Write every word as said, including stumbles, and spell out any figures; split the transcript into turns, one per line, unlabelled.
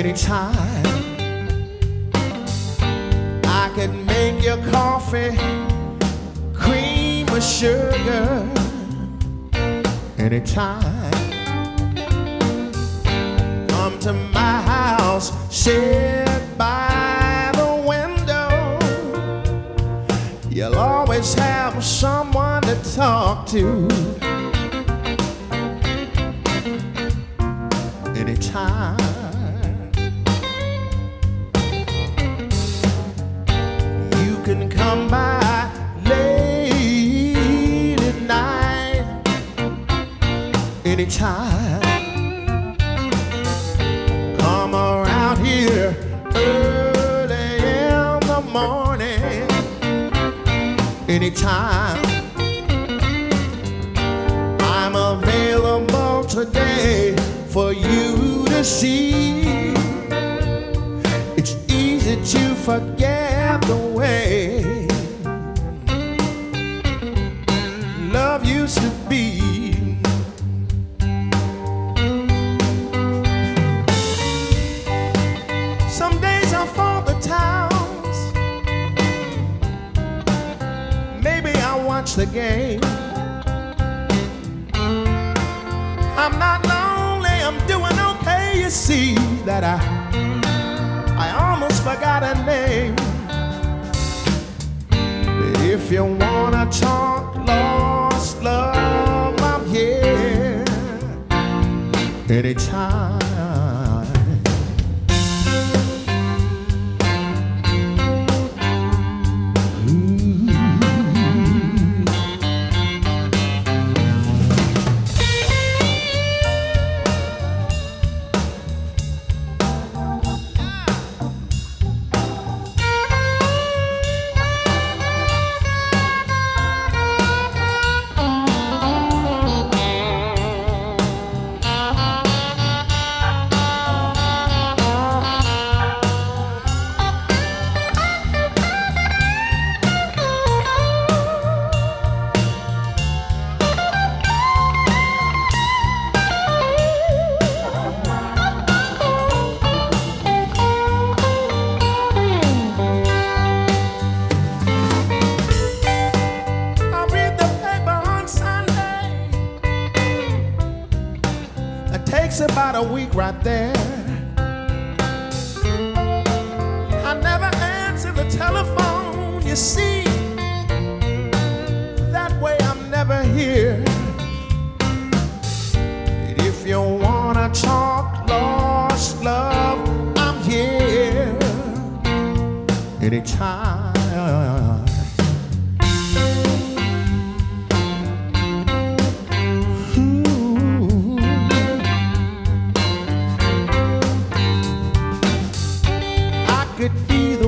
anytime. I could make your coffee, cream or sugar, anytime. Come to my house, sit by the window. You'll always have someone to talk to. Anytime. You can come by late at night. Anytime. Come around here early in the morning. Anytime. I'm available today for you to see. It's easy to forget the way love used to be. Some days I fall the towns. Maybe I watch the game. I'm not lonely, I'm doing okay. You see that I I almost forgot her name. But if you wanna talk lost love, I'm here anytime. Takes about a week right there. I never answer the telephone, you see. That way I'm never here. If you wanna talk lost love, I'm here anytime. Could be